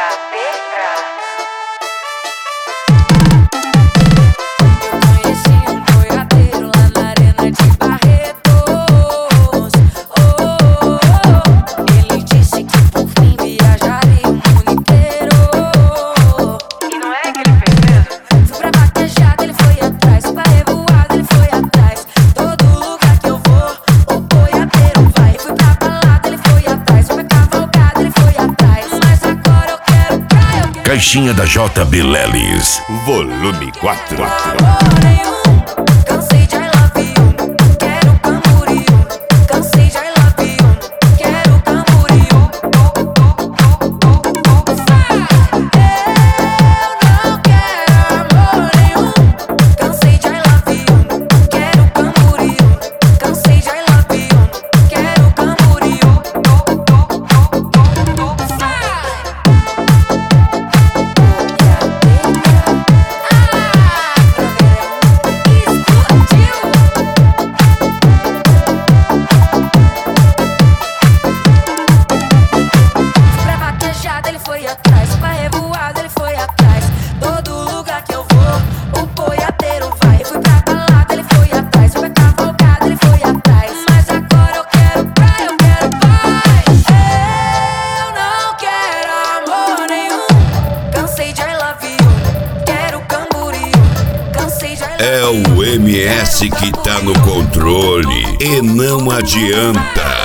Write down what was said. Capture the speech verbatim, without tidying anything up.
Caixinha da J B Lelis, volume quatro. Cansei de I love you, quero Camboriú. Cansei de I love you, quero Camboriú. Eu não quero amor nenhum. Cansei de I love you, quero Camboriú. Cansei de I love you, quero Camboriú. Ele foi atrás, pra revoada ele foi atrás. Todo lugar que eu vou, o boiadeiro vai. Fui pra balada, ele foi atrás. Fui pra cavalgada, ele foi atrás. Mas agora eu quero praia, eu quero paz. Eu não quero amor nenhum. Cansei de I love you, quero Camboriú. Cansei de I love you. É o M S que tá no controle e não adianta.